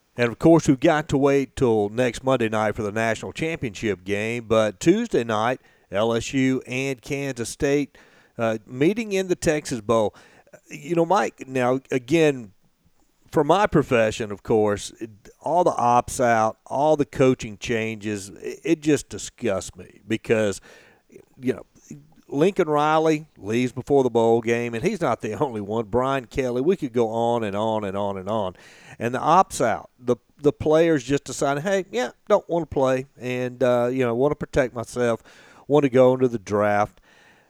And, of course, we've got to wait till next Monday night for the national championship game. But Tuesday night, LSU and Kansas State meeting in the Texas Bowl. Mike, now, again, for my profession, of course, all the ops out, all the coaching changes, it just disgusts me because, you know, Lincoln Riley leaves before the bowl game, and he's not the only one. Brian Kelly, we could go on and on and on and on. And the ops out, the players just decided, hey, yeah, don't want to play, and want to protect myself, want to go into the draft.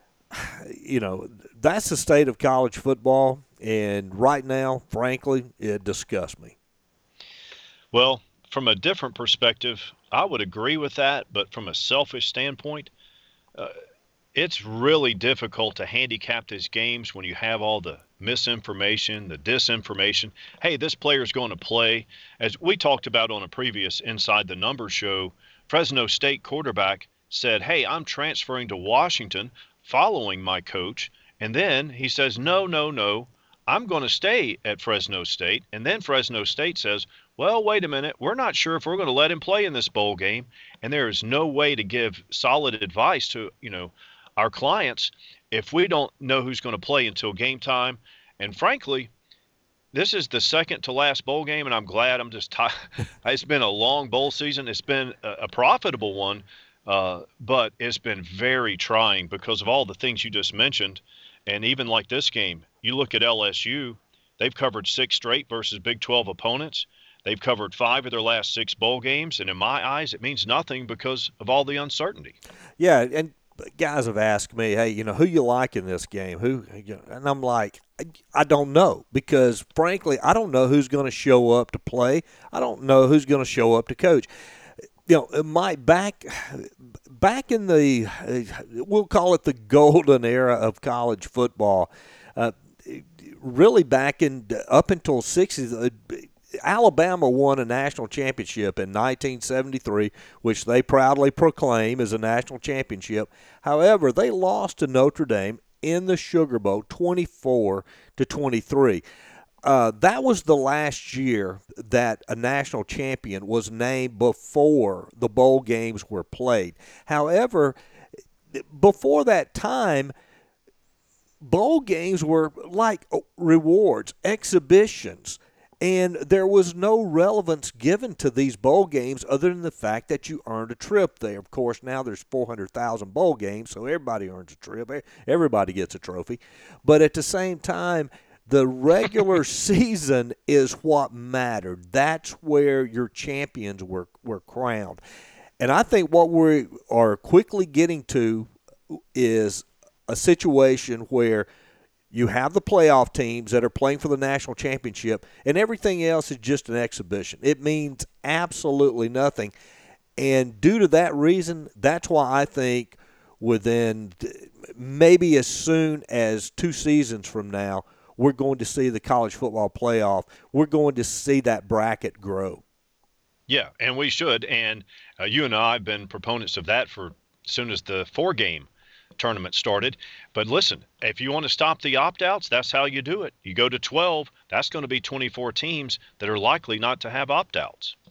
That's the state of college football, and right now, frankly, it disgusts me. Well, from a different perspective, I would agree with that, but from a selfish standpoint, uh, it's really difficult to handicap these games when you have all the misinformation, the disinformation. Hey, this player's going to play. As we talked about on a previous Inside the Numbers show, Fresno State quarterback said, hey, I'm transferring to Washington following my coach. And then he says, no, no, no, I'm going to stay at Fresno State. And then Fresno State says, well, wait a minute, we're not sure if we're going to let him play in this bowl game. And there is no way to give solid advice to, our clients if we don't know who's going to play until game time. And frankly, this is the second to last bowl game, and I'm glad. I'm just tired. It's been a long bowl season. It's been a profitable one, but it's been very trying because of all the things you just mentioned. And even like this game, you look at LSU, they've covered 6 straight versus Big 12 opponents. They've covered 5 of their last 6 bowl games, and in my eyes, it means nothing because of all the uncertainty. Yeah, and guys have asked me, hey, who you like in this game? And I'm like, I don't know because, frankly, I don't know who's going to show up to play. I don't know who's going to show up to coach. Mike, back in the, we'll call it the golden era of college football, really back in up until 60s, Alabama won a national championship in 1973, which they proudly proclaim as a national championship. However, they lost to Notre Dame in the Sugar Bowl 24-23. That was the last year that a national champion was named before the bowl games were played. However, before that time, bowl games were like rewards, exhibitions. And there was no relevance given to these bowl games other than the fact that you earned a trip there. Of course, now there's 400,000 bowl games, so everybody earns a trip. Everybody gets a trophy. But at the same time, the regular season is what mattered. That's where your champions were crowned. And I think what we are quickly getting to is a situation where you have the playoff teams that are playing for the national championship, and everything else is just an exhibition. It means absolutely nothing. And due to that reason, that's why I think within maybe as soon as 2 seasons from now, we're going to see the college football playoff. We're going to see that bracket grow. Yeah, and we should. And you and I have been proponents of that for as soon as the 4-game tournament started. But listen, if you want to stop the opt-outs, that's how you do it. You go to 12, that's going to be 24 teams that are likely not to have opt-outs.